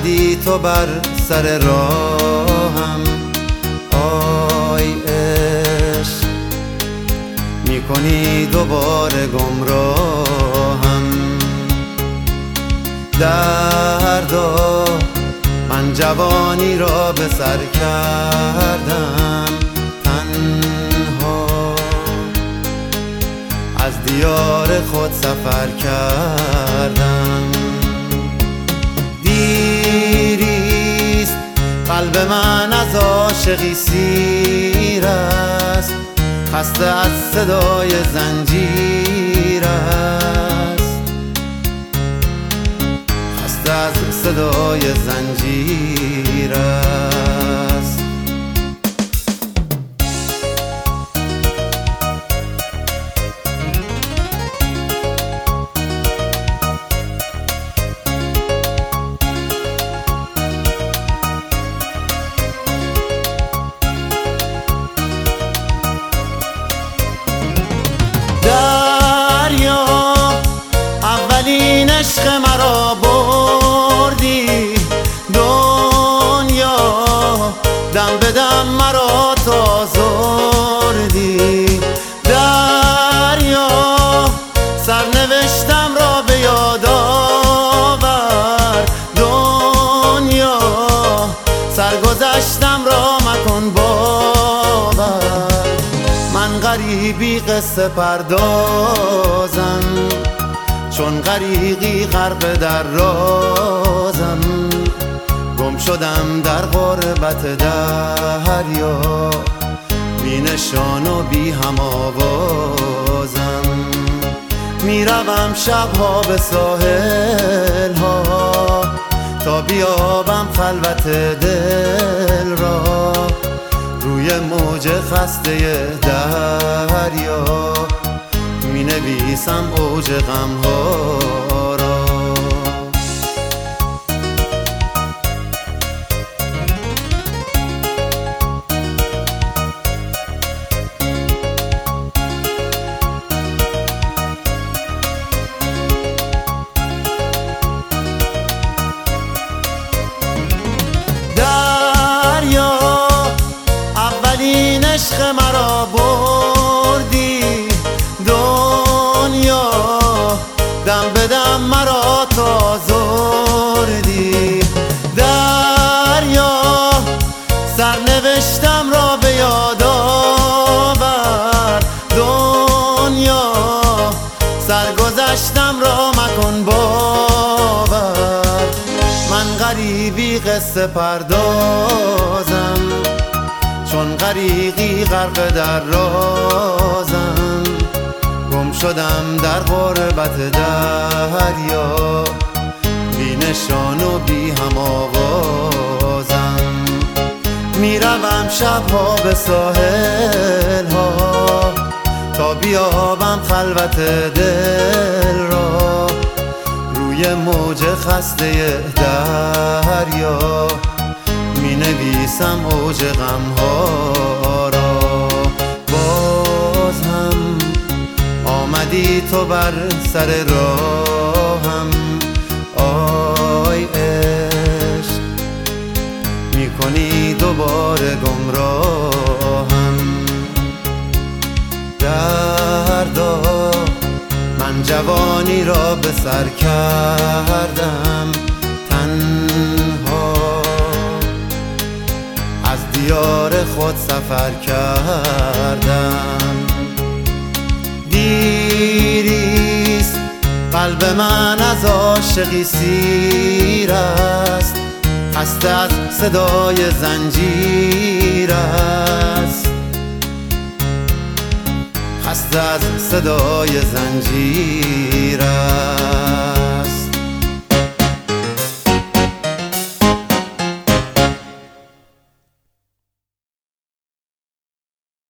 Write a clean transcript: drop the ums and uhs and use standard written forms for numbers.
آمدی تو بر سر راهم، آی عشق میکنی دوباره گمراهم. دردا من جوانی را به سر کردم، تنها از دیار خود سفر کردم. دیریست قلب من از عاشقی سیر است، خسته از صدای زنجیر است، خسته از صدای زنجیر است. دریا اولین عشق مرا بردی، دنیا دم به دم مرا تا زردی. دریا سرنوشتم را به یاد آور، دنیا سرگذشتم را مکن باور. من غریبی قصه پردازم، چون غریقی غرق در رازم. گم شدم در غربت دریا، بی نشان و بی هم آوازم. میروم شبها به ساحل ها تا بیابم خلوت دل را، روی موج خسته دریا می نویسم اوج غم ها را. دریا اولین عشق مرا بردی، دنیا دم به دم مرا تا زردی. دریا سرنوشتم را به یاد آور، دنیا سرگذشتم را مکن باور. من غریبی قصه پردازم، چون غریقی غرق در رازم. گم شدم در غربت دریا، بی نشان و بی هم آوازم. میروم شبها به ساحل ها تا بیابم خلوت دل را، روی موج خسته دریا می نویسم اوج غم ها را. باز هم آمدی تو بر سر راهم، آی عشق میکنی دوباره گمراهم. دردا من جوانی را به سر کردم، تنها از دیار خود سفر کردم. دیریست قلب من از عاشقی سیر است، خسته از صدای زنجیر است، خسته از صدای زنجیر است.